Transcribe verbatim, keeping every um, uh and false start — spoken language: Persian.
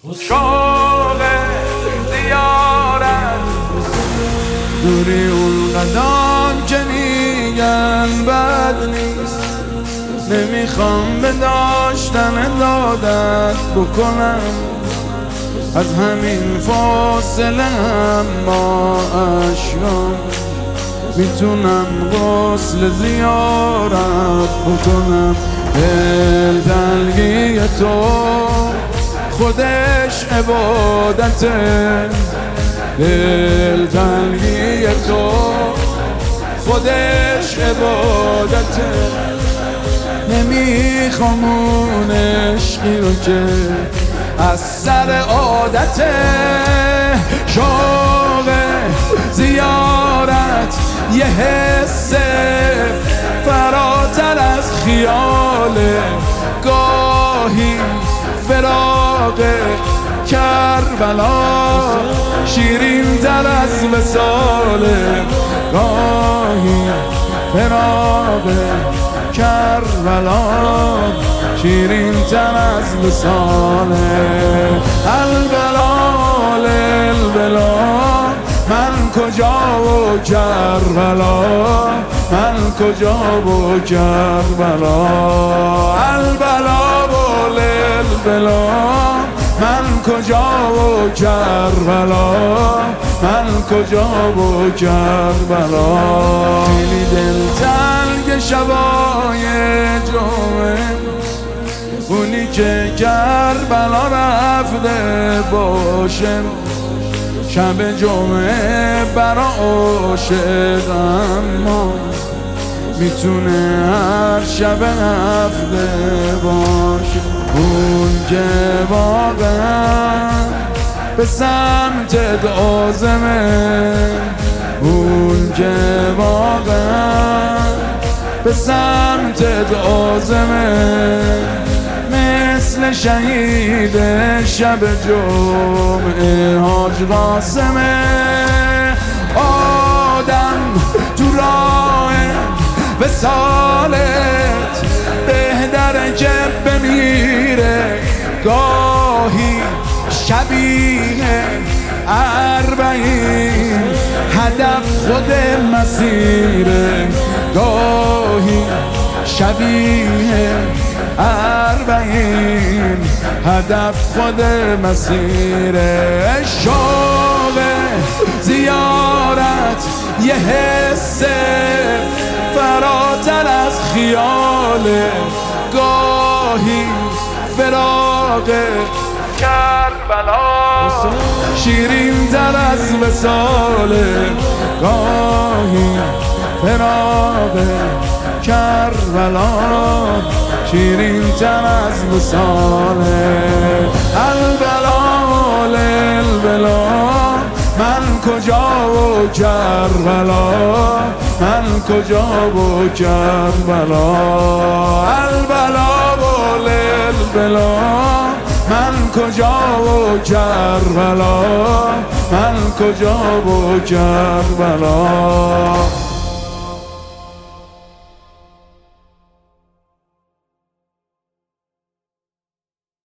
شوق زیارت دوری اون قدم که میگن بد نیست، نمیخوام به داشتن دادت بکنم از همین فاصله، اما اشکام میتونم غسل زیارت بکنم. دل تنگی تو خودش عبادته، دل تنگی تو خودش عبادته. نمیخوام اون عشقی رو که از سر عادته. شوق زیارت یه حس فراتر از خیاله، گاهی فراق کربلا شیرین تر از وصاله، گاهی فراق کربلا شیرین تر از وصاله. البلا البلا من کجا و کربلا، من کجا و کربلا. البلا و البلا من کجا و کربلا، من کجا و کربلا. خیلی دلتنگ شبای جمعه، اونی که کربلا رفته باشه، شب جمعه برا عاشق اما میتونه هر شب هفته باشه. اون که واقعا به سمت عازمه، اون که واقعا به سمت عازمه، مثل شهید شب جمعه حاج قاسمه. آدم تو راه وصالت بهتره که بمیره، گاهی شبیه اربعین هدف خود مسیره، گاهی شبیه اربعین هدف خود مسیره. شوق زیارت یه حس فراتر از خیاله، گاهی فراق کربلا شیرین تر از وصاله، گاهی فراق کربلا شیرین تر از وصاله. البلا البلا من کجا و کربلا، من کجا و کربلا. البلا و البلا من کجا و کربلا، من کجا و کربلا.